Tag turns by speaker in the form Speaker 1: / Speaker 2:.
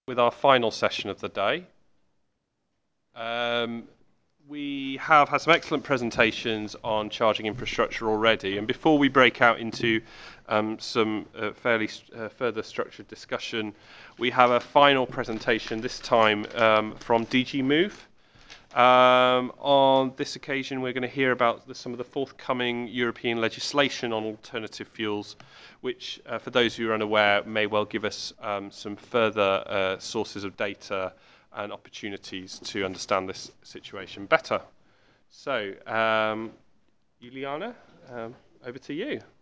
Speaker 1: With our final session of the day. Um, we have had some excellent presentations on charging infrastructure already, and before we break out into some fairly further structured discussion, we have a final presentation, this time from DG Move. On this occasion, we're going to hear about some of the forthcoming European legislation on alternative fuels, which, for those who are unaware, may well give us some further sources of data and opportunities to understand this situation better. So, Juliana, over to you.